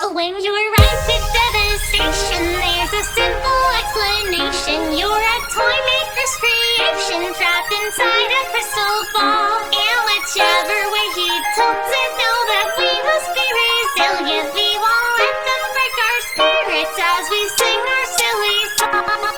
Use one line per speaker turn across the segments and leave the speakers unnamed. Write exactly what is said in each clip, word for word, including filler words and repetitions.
When you arrive at devastation, there's a simple explanation. You're a toy maker's creation, trapped inside a crystal ball. And whichever way he tilts it, know that we must be resilient. We won't let them break our spirits as we sing our silly song.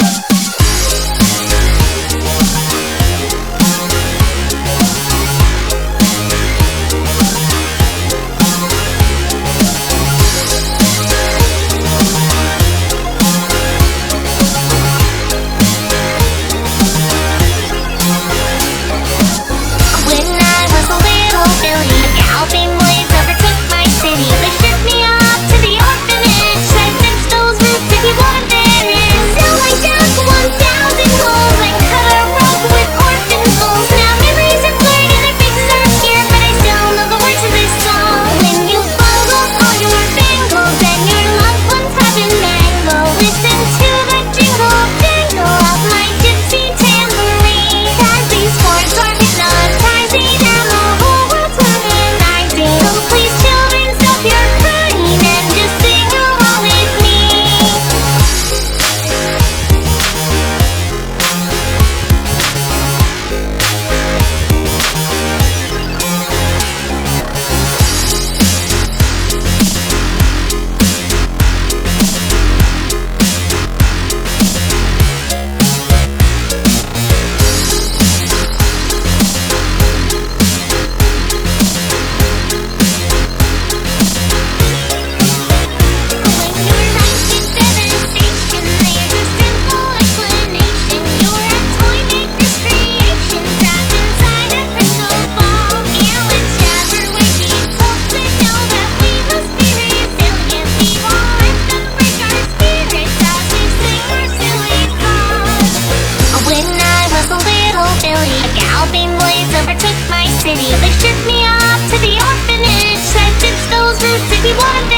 They shipped me off to the orphanage. Said ditch those roots if you want them.